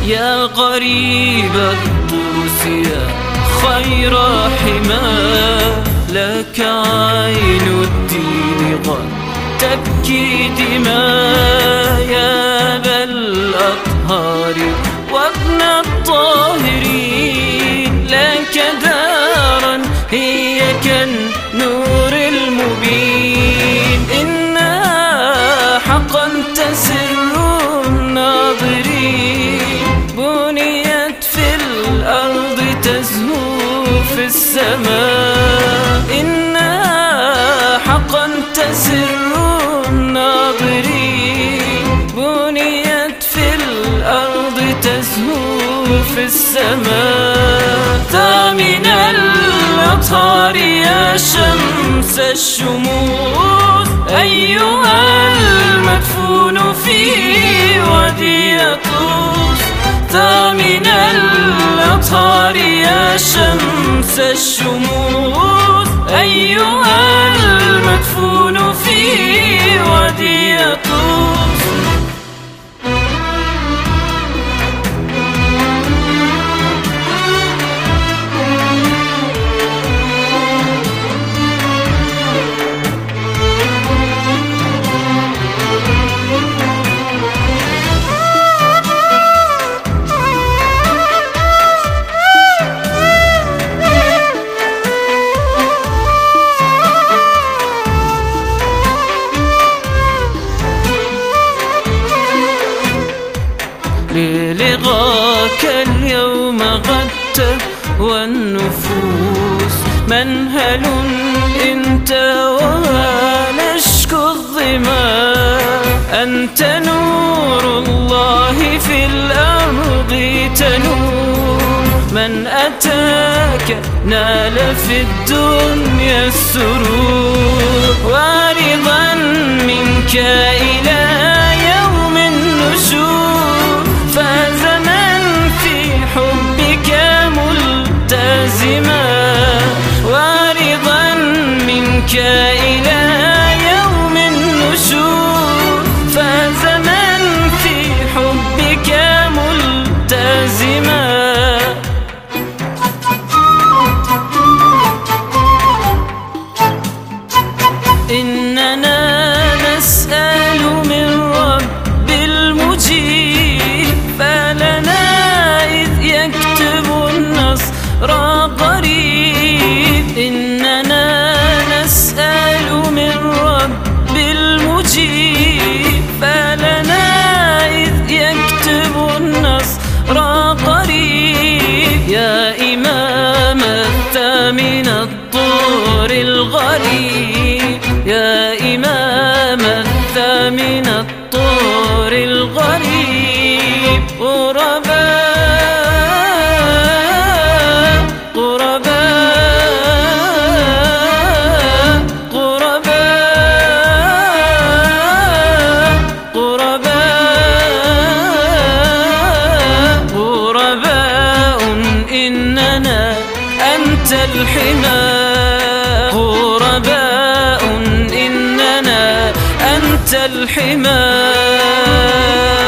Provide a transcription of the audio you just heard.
يا غريب الطوس يا خير حماه، لك عين الدين قد تبكي دماء، يا أبا الأطهار وابن الطاهرين، لك دارا هي كالنور المبين، إنها حقا تسر الناظرين، بنيت في الأرض تزهو في السماء، إنها حقا تسر الناظرين، بنيت في الأرض تزهو في السماء. من الأطهار يا شمس الشموس، أيها المدفون في وادي طوس، من الأطهار يا شمس الشموس، أيها المدفون في وادي طوس. للغاك اليوم غدت والنفوس منهل انت ونشكو الظما، أنت نور الله في الأرض تنور، من أتاك نال في الدنيا السرور، ورضا منك إلى يوم النشور، فاز من في حبك ملتزما، ورضا منك إلى يوم النشور، فاز من في حبك ملتزما. إننا نسأل من رب المجيب، فلنا إذ يكتب النصر قريب، إننا نسأل من رب المجيب، فلنا إذ يكتب النصر قريب، يا إمام الثامن الطور الغريب، يا إمام الثامن الطور الغريب، غرباء غرباء غرباء غرباء غرباء، إننا أنت الحمى، غرباء إننا أنت الحمى.